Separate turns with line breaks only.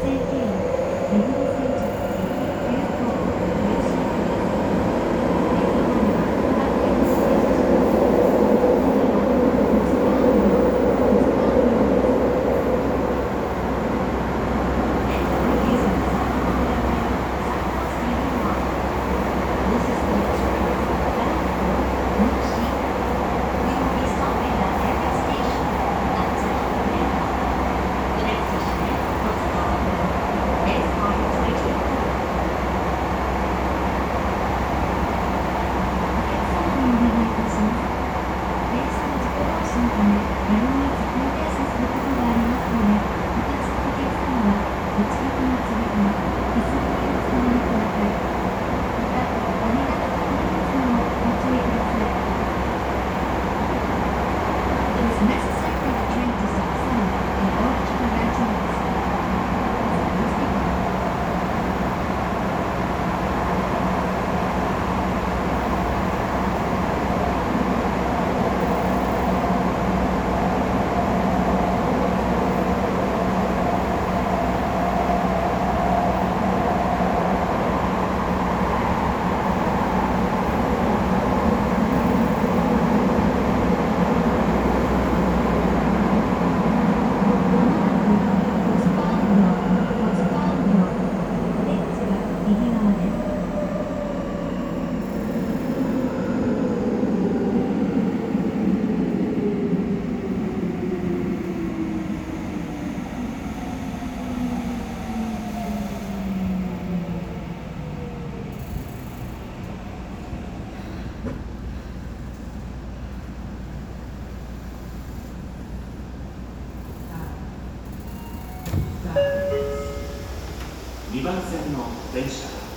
線経由目黒線直急急行有新駅です。駅前は各駅ステーション。次は栃木湾行です。Using Sakura Stadium Line. This is the express bound for Muxi. We will be stopping at every station. Natsuki Ueno. The next station is Totsugawa Road. Please find your waiting. お客様にお願いいたします。電車の事故防止のため、やむを得ず急停車することがありますので、お立ちのお客様はお近くのつり革、手すりにおつかまりください。また、羽田が止まりますのもご注意ください。It is necessary for the train to stop suddenly in order to prevent troubles. どうぞお気をつけください。
2番線の電車